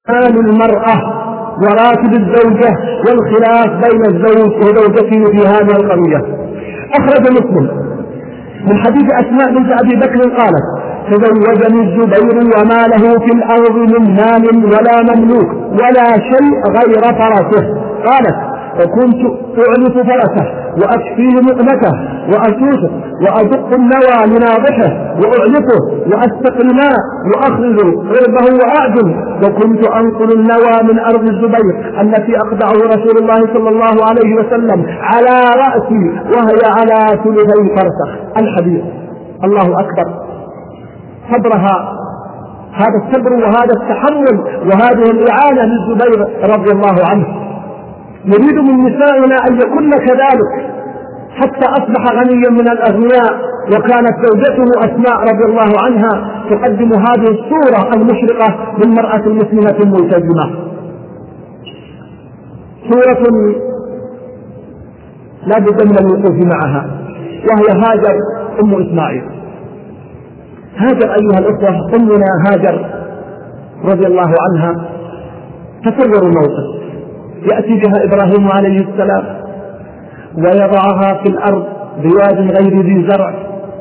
آن المرأة وراتب الزوجة والخلاف بين الزوج وزوجته في هذه القضية. أخرج مسلم من حديث أسماء بنت أبي بكر قالت: تزوجني الزبير وما له في الأرض من مال ولا مملوك ولا شيء غير فرسه. قالت: وكنت أعنف فرسه وأكفيه مؤنته وأسوسه وأدق النوى لناضحه وأعنفه وأستقي الماء وأخرج غربه وأعجم، وكنت أنقل النوى من أرض الزبير التي أقطعه رسول الله صلى الله عليه وسلم على رأسي وهي على ثلثي فرسخ. الحديث. الله أكبر. صبرها، هذا الصبر وهذا التحمل وهذه الإعانة للزبير رضي الله عنه. نريد من نسائنا أن يكن كذلك حتى أصبح غنيا من الأغنياء. وكانت زوجته أسماء رضي الله عنها تقدم هذه الصورة المشرقة للمرأة المسلمة الملتزمة. صورة لا بد من الوقوف معها، وهي هاجر أم إسماعيل. هاجر أيها الأخوة، أمنا هاجر رضي الله عنها، تصوروا موقف يأتي بها إبراهيم عليه السلام ويضعها في الأرض بواد غير ذي زرع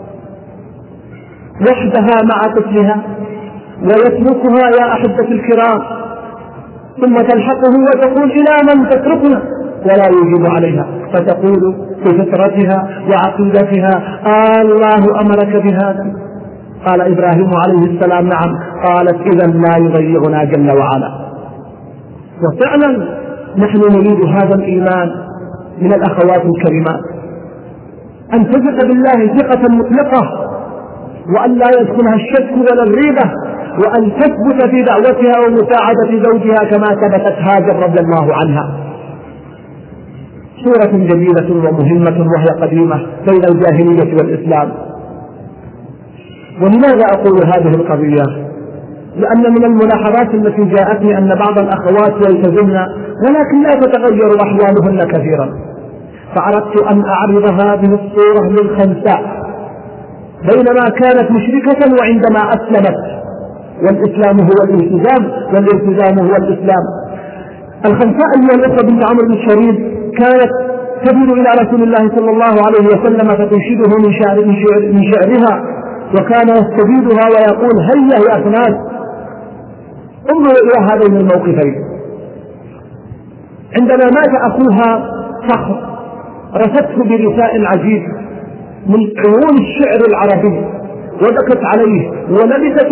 وحدها مع طفلها ويتركها يا أحبة الكرام، ثم تلحقه وتقول: إلى من تتركنا؟ ولا يجيب عليها، فتقول بفطرتها وعقيدتها: الله أمرك بهذا؟ قال إبراهيم عليه السلام: نعم. قالت: إذن لا يضيعنا جل وعلا. وفعلا نحن نريد هذا الإيمان من الأخوات الكريمات، أن تثق بالله ثقة مطلقة، وأن لا يدخلها الشك ولا الريبة، وأن تثبت في دعوتها ومساعدة زوجها كما ثبتت هاجر رضي الله عنها. سورة جميلة ومهمة وهي قديمة بين الجاهلية والإسلام. ولماذا أقول هذه القضية؟ لأن من الملاحظات التي جاءتني أن بعض الأخوات يلتزمن ولكن لا تتغير أحوالهن كثيرا، فأردت أن أعرض هذه الصورة للخنساء بينما كانت مشركة وعندما أسلمت، والإسلام هو الالتزام والالتزام هو الإسلام. الخنساء أيها الأخوة بنت عمرو بن شريد كانت تبدو إلى رسول الله صلى الله عليه وسلم فتنشده من شعرها، وكان يستجيبها ويقول: هيا يا أخناس. انظروا إلى هذين الموقفين. عندما مات أخوها صخر رثته برثاء عجيب من عيون الشعر العربي وبكت عليه، ولبست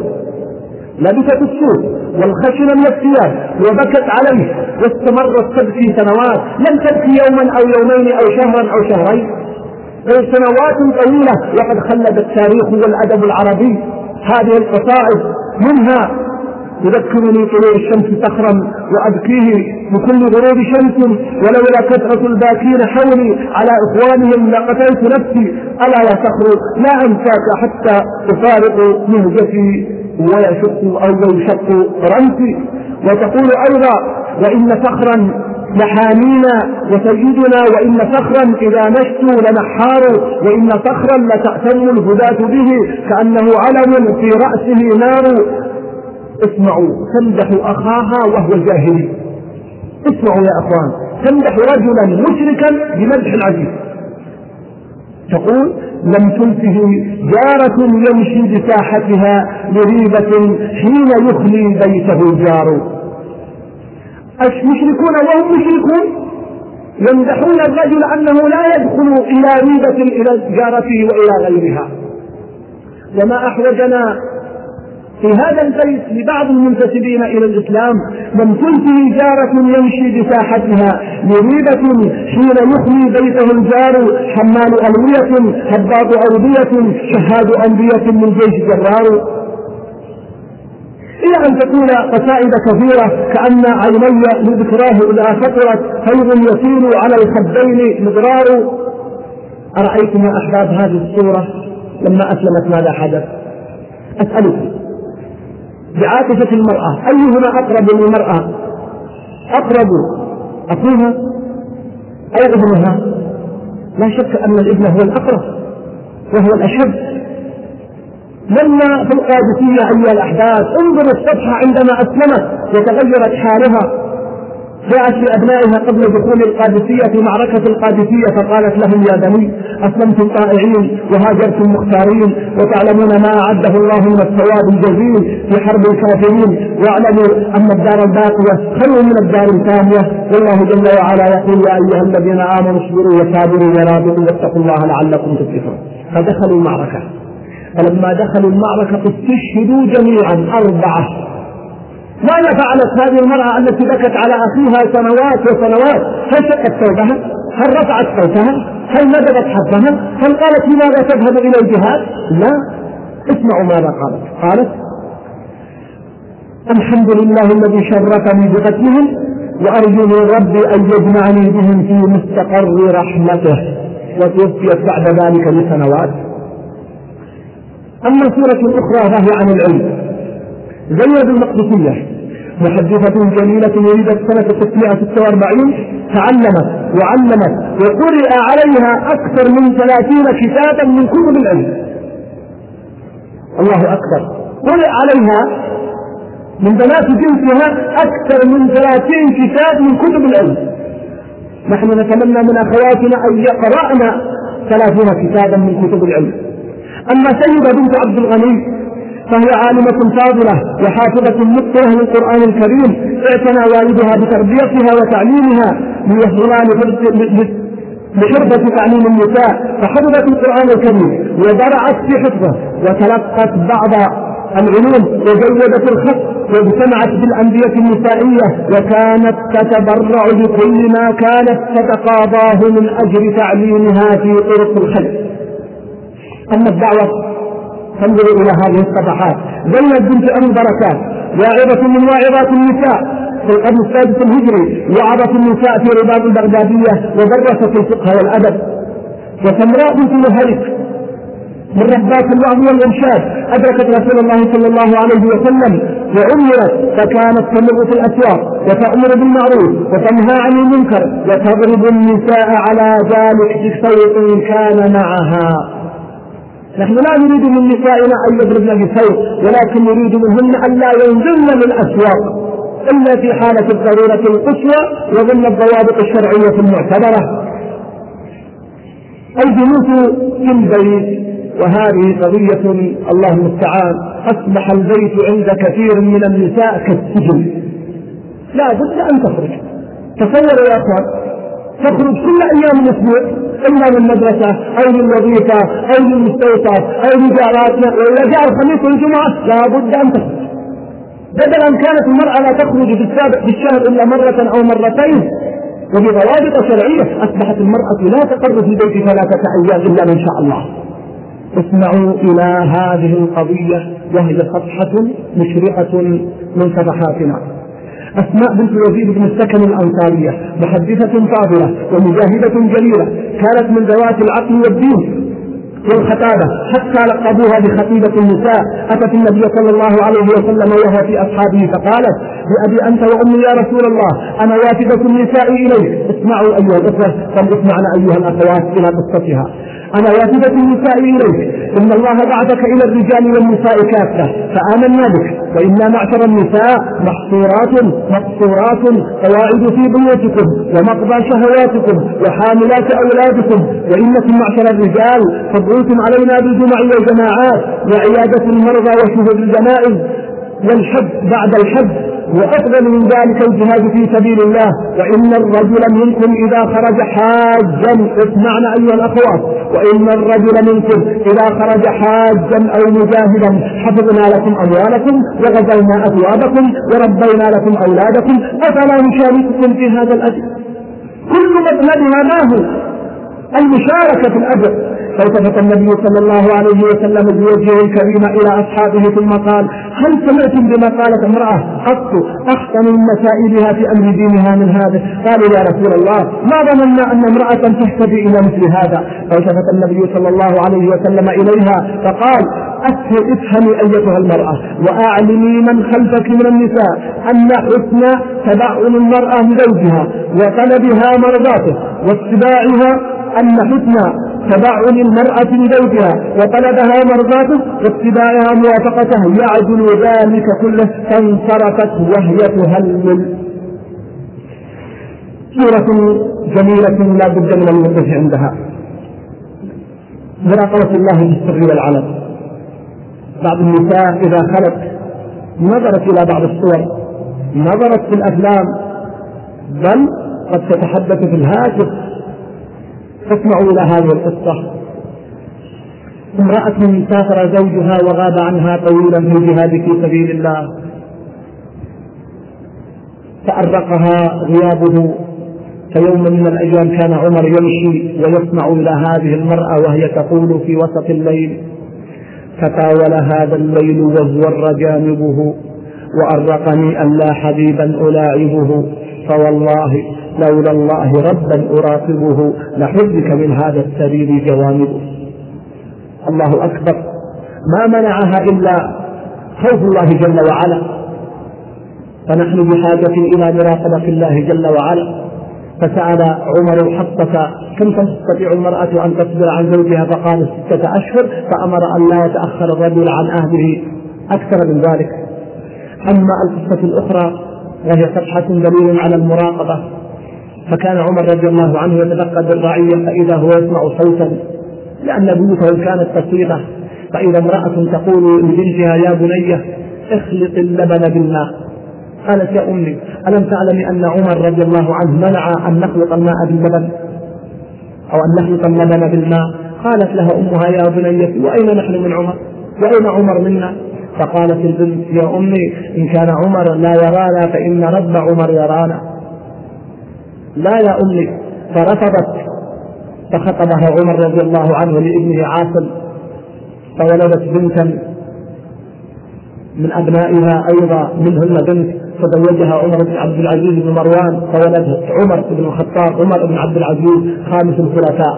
الصوف والخشن من الثياب وبكت عليه، واستمرت تبكي سنوات، لم تبكي يوما أو يومين أو شهرا أو شهرين، بل سنوات طويلة. وقد خلد التاريخ والأدب العربي هذه القصائد، منها: يذكرني طلوع الشمس صخرا وأبكيه بكل غروب شمس، ولولا كثرة الباكين حولي على إخوانهم لقتلت نفسي، ألا يا صخر لا أنساك حتى أفارق مهجتي ويشق أو يشق رمسي. وتقول أيضا: وإن صخرا لحامينا وسيدنا، وإن صخرا إذا نشتوا لنحار، وإن صخرا لتأتم الهداة به كأنه علم في رأسه نار. اسمعوا، تمدح أخاها وهو جاهلي. اسمعوا يا أخوان، تمدح رجلا مشركا بمدح عجيب. تقول: لم تلفه جارة يمشي بساحتها لريبة حين يخلي بيته الجار. المشركون وهم مشركون يمدحون الرجل أنه لا يدخل إلى ريبة إلى جارته وإلى غيرها. وما أحوجنا في هذا البيت لبعض المنتسبين إلى الإسلام: من تلفه جارة يمشي بساحتها لريبة حين يخلي بيته الجار، حمال ألوية هباط أودية شهاد أنبية من جيش جرار. إلى أن تكون قصائد كثيرة: كأن عيني لذكراه إذا فطرت فيض يسير على الخدين مضرار. أرأيتم يا أحباب هذه الصورة لما أسلمت ماذا حدث؟ أسألكم بعاطفة المرأة أيهما أقرب للمرأة؟ أقرب أخوها أو ابنها؟ لا شك أن الابن هو الأقرب وهو الأشد. لما في القادسية أيها الأحداث انظروا الصفحة عندما أسلمت وتغيرت حالها. جاءت لأبنائها قبل دخول القادسية في معركة القادسية فقالت لهم: يا بني أسلمتم طائعين وهاجرتم مختارين، وتعلمون ما أعده الله من الثواب الجزيل في حرب الكافرين، واعلموا أن الدار الباقية خير من الدار الفانية، والله جل وعلا يقول: يا أيها الذين آمنوا اصبروا وصابروا ورابطوا واتقوا الله لعلكم تفلحون. فدخلوا المعركة، فلما دخلوا المعركة استشهدوا جميعا 4. ماذا فعلت هذه المرأة التي بكت على أخيها سنوات وسنوات؟ هل شقت ثوبها؟ هل رفعت صوتها؟ هل نبذت حظها؟ هل قالت: لماذا تذهب إلى الجهاد؟ لا. اسمعوا ماذا قالت: الحمد لله الذي شرفني بقتلهم، وأرجو من ربي أن يجمعني بهم في مستقر رحمته. وتوفيت بعد ذلك بسنوات. أما سورة أخرى فهي عن العلم. زينب المقدسية محدثة جميلة ولدت سنة 646، تعلمت وعلمت وقرئ عليها أكثر من 30 كتابا من كتب العلم. الله أكبر. قرئ عليها من بنات جنسها أكثر من 30 كتاب من كتب العلم. نحن نتمنى من أخواتنا أن يقرأنا 30 كتابا من كتب العلم. أما سيدة بنت عبد الغني فهي عالمة فاضلة وحافظة متقنة للقرآن الكريم، اعتنى والدها بتربيتها وتعليمها ليحضران بحرفة تعليم النساء، فحفظت القرآن الكريم وبرعت في حفظه، وتلقت بعض العلوم وجودت الخط، واجتمعت بالأندية النسائية، وكانت تتبرع بكل ما كانت تتقاضاه من أجل تعليمها في طرق الخير. أما الدعوة فانظروا إلى هذه الصفحات. زينب بنت أبي البركات واعظة من واعظات النساء في القرن السادس الهجري، وعظت النساء في رباط البغدادية ودرست الفقه والأدب. وسمراء بنت مهرك من ربات الوعظ والإرشاد أدركت رسول الله صلى الله عليه وسلم وعمرت، فكانت تمر في الأسواق وتأمر بالمعروف وتنهى عن المنكر وتضرب النساء على ذلك بصوت كان معها. نحن لا نريد من نسائنا أن يضربن بصوت، ولكن نريد منهن أن لا ينزلن من الأسواق إلا في حالة الضرورة القصوى وضمن الضوابط الشرعية المعتبرة. الجلوس في البيت، وهذه قضية الله المستعان. أصبح البيت عند كثير من النساء كالسجن، لا بد أن تخرج. تصوروا يا أخوان، تخرج كل أيام الأسبوع إما للمدرسة أو للوظيفة أو للمستوصف أو لجاراتنا، وإذا جاء الخميس والجمعة لا بد أن تخرج. بدل أن كانت المرأة لا تخرج في الشهر إلا مرة أو مرتين وبضوابط شرعية، أصبحت المرأة لا تقر في البيت 3 أيام إلا من شاء الله. اسمعوا إلى هذه القضية وهي صفحة مشرقة من صفحاتنا. أسماء بنت يزيد بن السكن الأنصارية محدثة فاضلة ومجاهدة جليلة، كانت من ذوات العقل والدين والخطابة، حتى لقبوها بخطيبة النساء. أتت النبي صلى الله عليه وسلم وهو في أصحابه فقالت: بأبي أنت وأمي يا رسول الله، أنا وافدة النساء إليك. اسمعوا أيها الأخوة، فاسمعنا أيها الأخوات إلى قصتها. أنا وافدة النساء إليك، إن الله بعثك إلى الرجال والنساء كافة فآمنا بك، وإنا معشر النساء محصورات مقصورات قواعد في بيوتكم ومقضى شهواتكم وحاملات أولادكم، وإنكم معشر الرجال فضلتم علينا بالجمع والجماعات وعيادة المرضى وشهود الجنائز والحج بعد الحج، وأفضل من ذلك الجهاد في سبيل الله. وإن الرجل منكم إذا خرج حاجا، اسمعنا أيها الأخوات، وإن الرجل منكم إذا خرج حاجا أو مجاهدا حفظنا لكم أموالكم وغزلنا أثوابكم وربينا لكم أولادكم، أفلا نشارككم في هذا الأجر؟ كل مطلبها ما هو؟ المشاركة في الأجر. فالتفت النبي صلى الله عليه وسلم بوجهه الكريم إلى أصحابه ثم قال: هل سمعتم بما قالت امرأة قط أحسن من مسائلها في أمر دينها من هذا؟ قالوا: يا رسول الله، ما ظننا أن امرأة تهتدي إلى مثل هذا. فالتفت النبي صلى الله عليه وسلم إليها فقال: افهمي أيتها المرأة وأعلمي من خلفك من النساء أن حسن تبعن المرأة لزوجها وطلبها مرضاته واتباعها، أن حسن تبعن المرأة لزوجها وطلبها مرضاته واتباعها موافقته يعدل ذلك كله، فانصرفت وهي تهلل. سورة جميلة لا بد من الوقوف عندها. مراقبة الله في السر والعلن. بعض النساء إذا خلت نظرت إلى بعض الصور، نظرت في الأفلام، بل قد تتحدث في الهاتف. فاسمعوا إلى هذه القصة. امرأة سافر زوجها وغاب عنها طويلا في الجهاد في سبيل الله، فأرقها غيابه. فيوم من الأيام كان عمر يمشي ويسمع إلى هذه المرأة وهي تقول في وسط الليل: فطاول هذا الليل وازور جانبه وأرقني أن لا حبيبا ألاعبه، فوالله لولا الله ربا أراقبه لحرك من هذا السرير جوانبه. الله أكبر. ما منعها إلا خوف الله جل وعلا، فنحن بحاجة إلى مراقبة الله جل وعلا. فسأل عمر حفصة: كم تستطيع المرأة أن تصبر عن زوجها؟ فقال: 6 أشهر، فأمر أن لا يتأخر الرجل عن أهله أكثر من ذلك. أما القصة الأخرى وهي صفحة دليل على المراقبة، فكان عمر رضي الله عنه يتفقد الرعية، فإذا هو يسمع صوتا، لأن بيوته كانت تصيغة، فإذا امرأة تقول لبنتها: يا بنية اخلط اللبن بالماء. قالت: يا أمي ألم تعلمي أن عمر رضي الله عنه منع أن نخلط الماء باللبن أو أن نخلط اللبن بالماء؟ قالت لها أمها: يا بنيتي وأين نحن من عمر؟ وأين عمر منا؟ فقالت البنت: يا أمي إن كان عمر لا يرانا فإن رب عمر يرانا. لا يا أمي. فرفضت، فخطبها عمر رضي الله عنه لابنه عاصم، فولدت بنتا من أبنائها أيضا منهن بنت، فزوجها عمر بن عبد العزيز بن مروان، فولدت عمر بن الخطاب عمر بن عبد العزيز خامس الخلفاء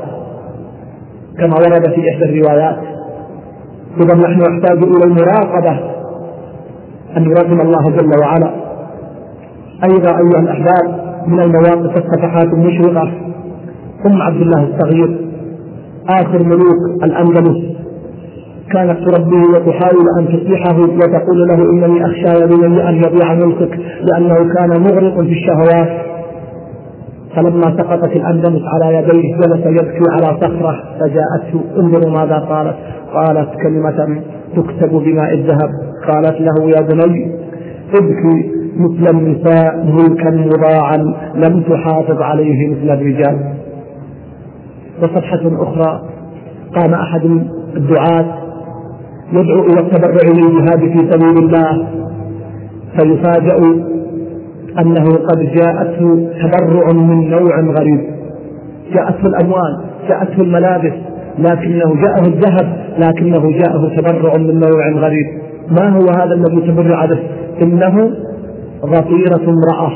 كما ورد في إحدى الروايات. إذا نحن نحتاج إلى المراقبة، أن يراقب الله جل وعلا. أيضا أيها الأحباب من المواقف الصفحات المشرقة أم عبد الله الصغير آخر ملوك الأندلس، كانت تربيه وتحاول أن تصلحه وتقول له: إنني أخشى يا بني أن يضيع ملكك، لأنه كان مغرق في الشهوات. فلما سقطت الأندلس على يديه جلس يبكي على صخرة، فجاءته: انظروا ماذا قالت. قالت كلمة تكتب بماء الذهب. قالت له: يا بني ابكي مثل النساء ملكا مضاعا لم تحافظ عليه مثل الرجال. وصفحة أخرى قام أحد الدعاة يدعو إلى التبرع للجهاد في سبيل الله، فيفاجأ أنه قد جاءته تبرع من نوع غريب، جاءته الأموال، جاءته الملابس، لكنه جاءه الذهب، لكنه جاءه تبرع من نوع غريب. ما هو هذا الذي تبرع به؟ إنه ظفيرة امرأة.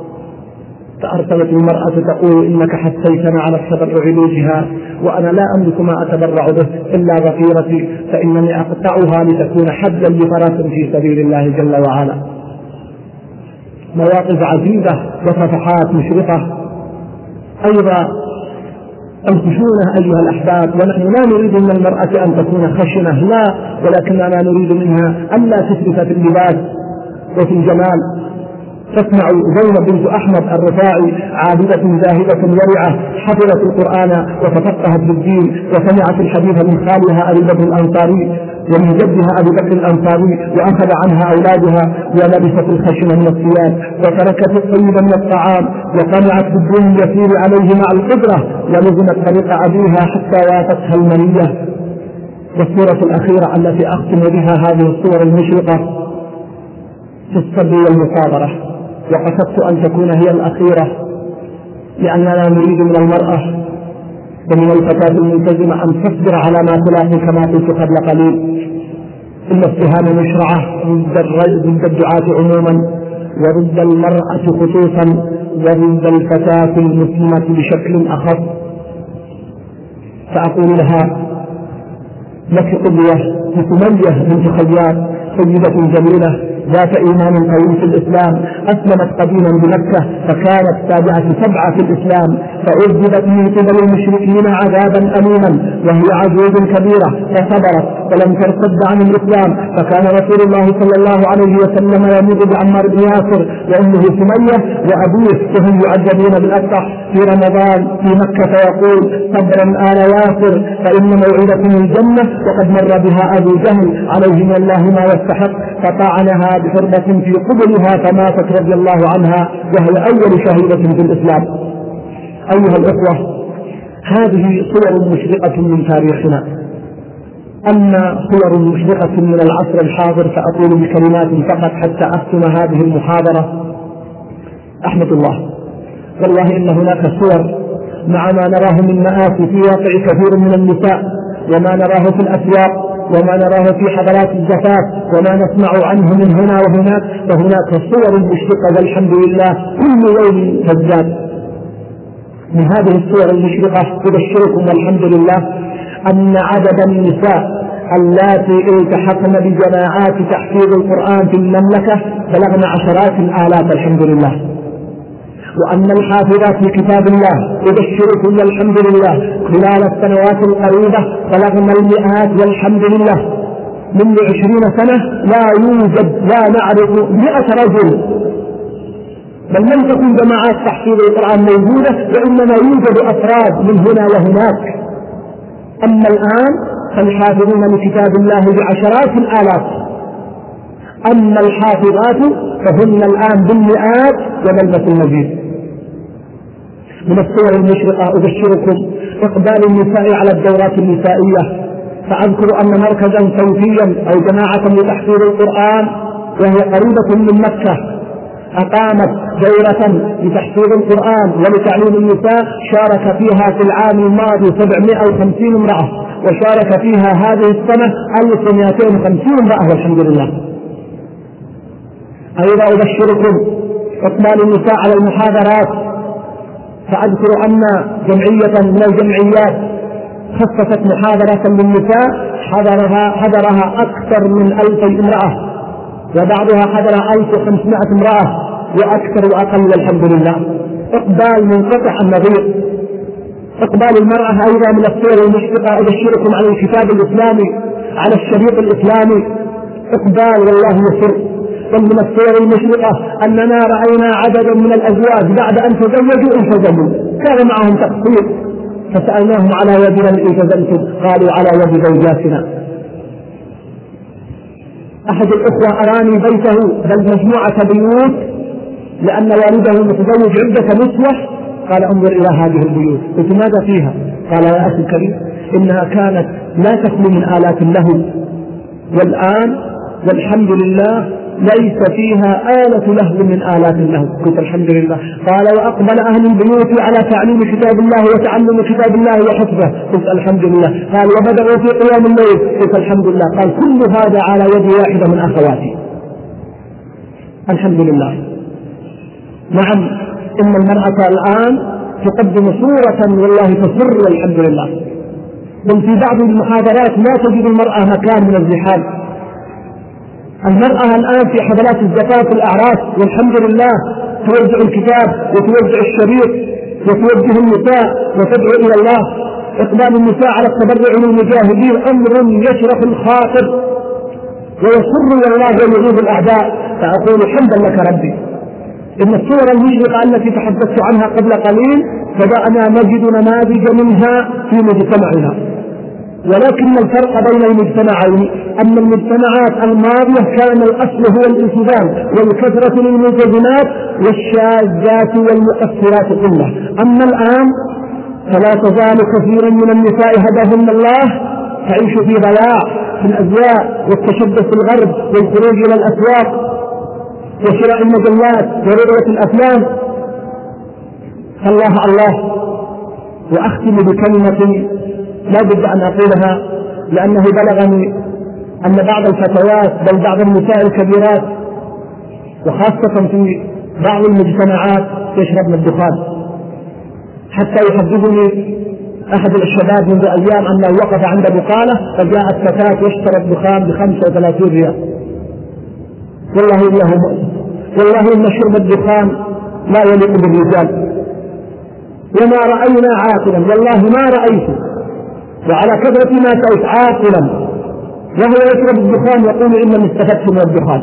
فأرسلت المرأة تقول: إنك حثيتنا على التبرع للجهاد، وأنا لا أملك ما أتبرع به إلا ظفيرتي، فإنني أقطعها لتكون حبلا لفرس في سبيل الله جل وعلا. مواقف عجيبة وصفحات مشرقة. أيضا الخشونة أيها الأحباب، ونحن لا نريد من المرأة أن تكون خشنة، لا، ولكننا نريد منها أن لا تسرف في اللباس وفي الجمال. تسمع زينب بنت أحمد الرفاعي عابدة زاهدة ورعة، حفظت القرآن وتفقهت بالدين، وسمعت الحديث من خالها أبي بكر الأنصاري ومن جدها أبي بكر الأنصاري، وأخذ عنها أولادها، ولبست الخشن من الثياب، وتركت الطيب من الطعام، وقنعت بالدين اليسير عليه مع القدرة، ولزمت طريق أبيها حتى وافتها المنية. والسورة الأخيرة التي أختم بها هذه الصور المشرقة في الصبر والمصابرة، وقصدت أن تكون هي الأخيرة، لأننا نريد من المرأة ومن الفتاة الملتزمة أن تصبر على ما تلاقي، كما قلت قبل قليل: إن السهام مشرعة ضد الدعاة عموما، وضد المرأة خصوصا، وضد الفتاة المسلمة بشكل أخص. فأقول لها: لك قدوة سمية بنت خياط، سيدة جميلة ذات إيمان قوي في الإسلام، أسلمت قديما بمكة، فكانت سابعة 7 في الإسلام، فعذبت من قبل المشركين عذابا أليما وهي عجوز كبيرة فصبرت ولم ترتد عن الإسلام. فكان رسول الله صلى الله عليه وسلم يمر بعمار بن ياسر وأمه سمية وأبوه وهم يعذبون بالأقطع في رمضان في مكة، فيقول: صبرا آل ياسر فإن موعدكم الجنة، وقد مر بها أبو جهل عليه من الله ما يستحق، فطعنها بحربة في قبلها فماتت رضي الله عنها وهي أول شهيدة في الإسلام. أيها الأخوة، هذه صور مشرقة من تاريخنا. أما صور مشرقة من العصر الحاضر فأقول بكلمات فقط حتى أختم هذه المحاضرة. أحمد الله، والله إن هناك صور مع ما نراه من مآسي في واقع كثير من النساء، وما نراه في الأسواق، وما نراه في حضرات الزفاف، وما نسمع عنه من هنا وهناك، فهناك صور مشرقة والحمد لله كل يوم تزداد. من هذه الصور المشرقة أبشركم والحمد لله أن عدد النساء اللاتي التحقن بجماعات تحفيظ القرآن في المملكة بلغن عشرات الآلاف الحمد لله، وأن الحافظات في كتاب الله أبشركم والحمد لله خلال السنوات القريبة بلغن المئات والحمد لله. منذ 20 سنة لا نعرف 100 رجل، بل لم تكن جماعات تحفيظ القرآن موجودة، وإنما يوجد أفراد من هنا وهناك. أما الآن فالحافظون لكتاب الله بعشرات الآلاف، أما الحافظات فهن الآن بالمئات وبل المزيد. من الصور المشرقة أبشركم إقبال النساء على الدورات النسائية، فأذكر أن مركزا صوتيا أو جماعة لتحفيظ القرآن وهي قريبة من مكة أقامت دورة لتحفيظ القرآن ولتعليم النساء، شارك فيها في العام الماضي 750 امرأة، وشارك فيها هذه السنة 1250 امرأة والحمد لله. أيضا أبشركم إقبال النساء على المحاضرات، فأذكر أن جمعية من الجمعيات خصصت محاضرة للنساء حضرها أكثر من 1000 امرأة، وبعضها حضر 1500 امرأة وأكثر وأقل والحمد لله. إقبال منقطع النظير. إقبال المرأة أيضا من الصور المشرقة أبشركم على الكتاب الإسلامي، على الشريط الإسلامي، إقبال والله يسر. ومن الصور المشرقة أننا رأينا عددا من الأزواج بعد أن تزوجوا التزموا، كان معهم تقصير، فسألناهم: على يدنا التزمتم؟ قالوا: على يد زوجاتنا. أحد الأخوة أراني بيته بل مجموعة بيوت لأن والده متزوج عدة نسوة، قال: انظر إلى هذه البيوت. قلت: ماذا فيها؟ قال: يا أخي الكريم، إنها كانت لا تخلو من آلات اللهو، والآن والحمد لله ليس فيها آلة لهو من آلات اللهو. قلت: الحمد لله. قال: وأقبل أهل البيوت على تعليم كتاب الله وتعلم كتاب الله وحفظه. قلت: الحمد لله. قال: وبدأوا في قيام الليل. قلت: الحمد لله. قال: كل هذا على يد واحدة من أخواتي. الحمد لله. نعم، إن المرأة الآن تقدم صورة والله تسر والحمد لله، بل في بعض المحاضرات لا تجد المرأة مكان من الزحام. المرأة الآن في حفلات الزفاف والأعراس والحمد لله توزع الكتاب وتوزع الشريط وتوجه النساء وتدعو إلى الله. إقبال النساء على التبرع للمجاهدين أمر يشرح الخاطر ويسر والله ويغيظ الأعداء. فأقول: حمدا لك ربي. إن الصور المشرقة التي تحدثت عنها قبل قليل بدأنا نجد نماذج منها في مجتمعنا، ولكن الفرق بين المجتمعين أن المجتمعات الماضية كان الأصل هو الالتزام والكثرة للملتزمات والشاذات والمؤثرات كلها. أما الآن فلا تزال كثير من النساء هداهن الله تعيش في ضياع في الأزواء والتشبث في الغرب والخروج إلى الأسواق وشراء المجلات ورؤية الأفلام. الله الله. وأختم بكلمة لا بد أن أقولها، لأنه بلغني أن بعض الفتيات بل بعض النساء الكبيرات وخاصة في بعض المجتمعات يشربن الدخان، حتى يحدثني أحد الشباب منذ أيام أنه وقف عند بقالة فجاءت فتاة يشتري الدخان ب35 ريال. والله إنه مؤسف، والله إن شرب الدخان لا يليق بالرجال. وما رأينا عاقلا، والله ما رأيت وعلى كثرة ما سألت عاقلا وهو يشرب الدخان يقول إنني استفدت من الدخان.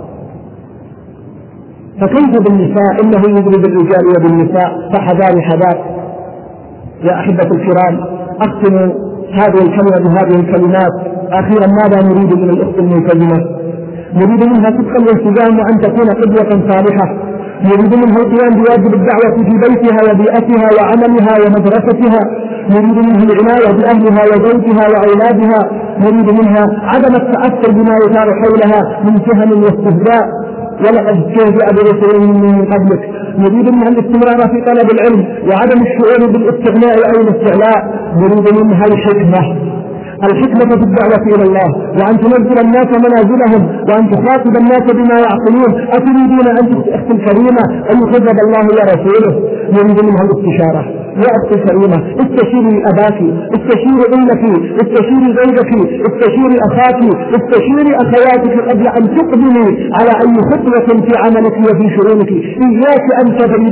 فكيف بالنساء؟ إنه يدري بالرجال وبالنساء، فحذار حذار. يا أحبة الكرام، أختم هذه الكلمة بهذه الكلمات. أخيرا ماذا نريد من الأخت الملتزمة؟ نريد منها صدقا والالتزام وأن تكون قدوة صالحة. نريد منها القيام بواجب الدعوة في بيتها وبيئتها وعملها ومدرستها. نريد منها العناية بأهلها وزوجها وأولادها. نريد منها عدم التأثر بما يثار حولها من تهم واستهزاء ولقد استهزأ برسل من قبلك. نريد منها الاستمرار في طلب العلم وعدم الشعور بالاستغناء أو الاستعلاء. نريد منها الحكمة في الدعوة إلى الله، وأن تنزل الناس منازلهم، وأن تخاطب الناس بما يعقلون. أتريدون أختي الكريمة أن يكذب الله ورسوله؟ نريد منها الاستشارة. يا أختي الكريمة، استشيري أباك، استشيري أمك، استشيري زوجك، استشيري أخاك، استشيري أخواتك قبل أن تقدمي على أي خطوة في عملك وفي شؤونك. إياك أن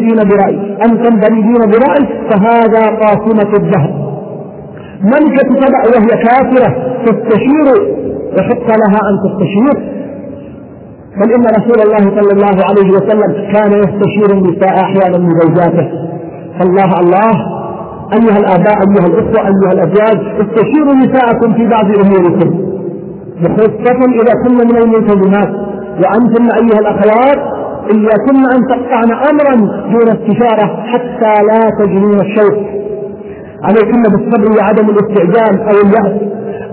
تنبريدين برأي فهذا قاسمة الذهب. ملكة سبأ وهي كافرة تستشير وحق لها أن تستشير، بل إن رسول الله صلى الله عليه وسلم كان يستشير النساء أحيانا من زوجاته. الله أيها الآباء، أيها الأخوة، أيها الأزواج، استشيروا نساءكم في بعض أموركم، بخاصة إذا كن من الملتزمات. وأنتم أيها الأخوات إياكن أن تقطعن أمرا دون استشارة حتى لا تجنين الشوك. عليكن بالصبر وعدم الاستعجال أو اليأس،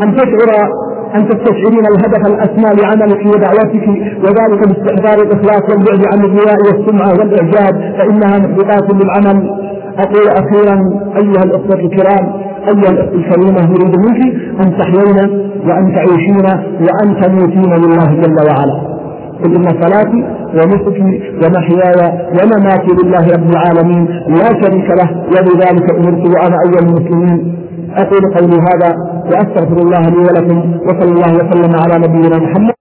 أن تستشعرين الهدف الأسمى لعملك ودعوتك، وذلك باستحضار الإخلاص والبعد عن الرياء والسمعة والإعجاب، فإنها محبطات للعمل. أقول أخيرا أيها الأخوة الكرام، أيها الأخت الكريمة، نريد منك أن تحيين وأن تعيشين وأن تموتين لله جل وعلا. قل إن صلاتي ونسكي ومحياي ومماتي لله رب العالمين لا شريك له وبذلك أمرت وأنا أول المسلمين. أقول قولي هذا وأستغفر الله لي ولكم، وصلى الله وسلم على نبينا محمد.